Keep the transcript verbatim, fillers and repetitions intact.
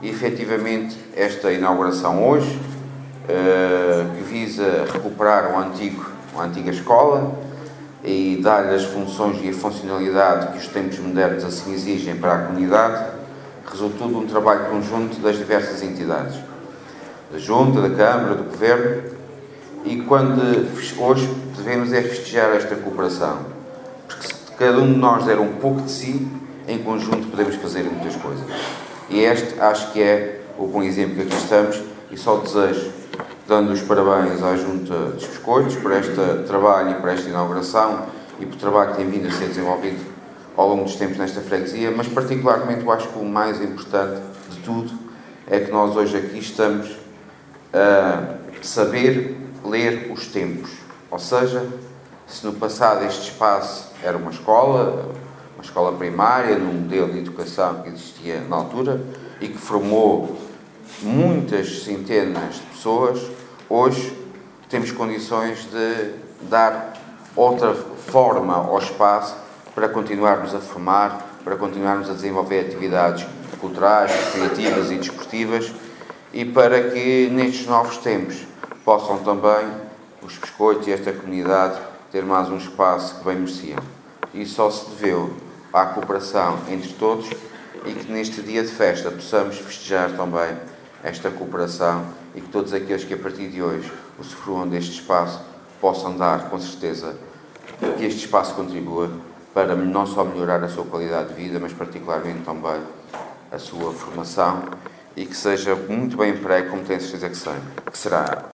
e efetivamente esta inauguração hoje, que visa recuperar o antigo, a antiga escola e dar-lhe as funções e a funcionalidade que os tempos modernos assim exigem para a comunidade, resultou de um trabalho conjunto das diversas entidades, da Junta, da Câmara, do Governo, e quando hoje devemos é festejar esta cooperação, porque se cada um de nós der um pouco de si, em conjunto podemos fazer muitas coisas. E este acho que é o bom exemplo que aqui estamos, e só desejo, dando os parabéns à Junta dos Biscoitos por este trabalho e por esta inauguração e por o trabalho que tem vindo a ser desenvolvido ao longo dos tempos nesta freguesia, mas particularmente eu acho que o mais importante de tudo é que nós hoje aqui estamos a saber ler os tempos. Ou seja, se no passado este espaço era uma escola, uma escola primária, num modelo de educação que existia na altura e que formou muitas centenas de pessoas, hoje temos condições de dar outra forma ao espaço para continuarmos a formar, para continuarmos a desenvolver atividades culturais, criativas e desportivas, e para que nestes novos tempos possam também os biscoitos e esta comunidade ter mais um espaço que bem mereciam. E só se deveu à cooperação entre todos e que neste dia de festa possamos festejar também esta cooperação e que todos aqueles que a partir de hoje usufruam deste espaço possam dar, com certeza, que este espaço contribua para não só melhorar a sua qualidade de vida, mas particularmente também a sua formação, e que seja muito bem emprego, como tenho certeza que será.